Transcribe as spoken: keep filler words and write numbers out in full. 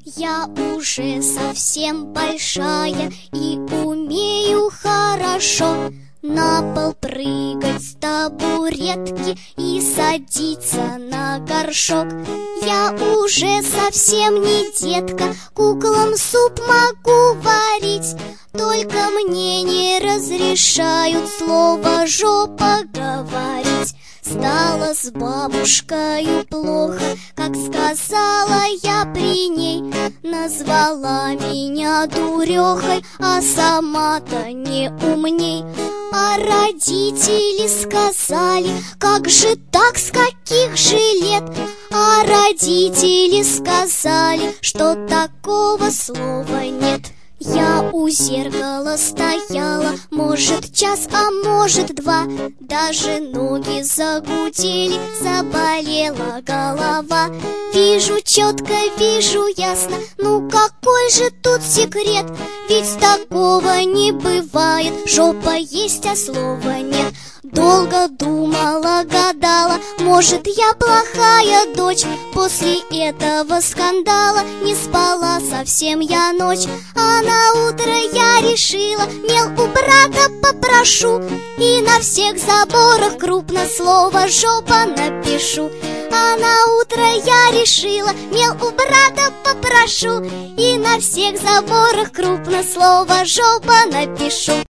Я уже совсем большая и умею хорошо на пол прыгать с табуретки и садиться на горшок. Я уже совсем не детка, куклам суп могу варить, только мне не разрешают слово «жопа» говорить. Стало с бабушкою плохо, как сказала я при ней. Назвала меня дурехой, а сама-то не умней. А родители сказали: как же так, с каких же лет? А родители сказали, что такого слова нет. Я у зеркала стояла, может, час, а может, два. Даже ноги загудели, заболела голова. Вижу четко, вижу ясно, ну какой же тут секрет? Ведь такого не бывает, жопа есть, а слова нет. Долго думала, гадала, может, я плохая дочь. После этого скандала не спала совсем я ночь. А на утро я решила, мел у брата попрошу, и на всех заборах крупно слово «жопа» напишу. А на утро я решила, мел у брата попрошу, и на всех заборах крупно слово «жопа» напишу.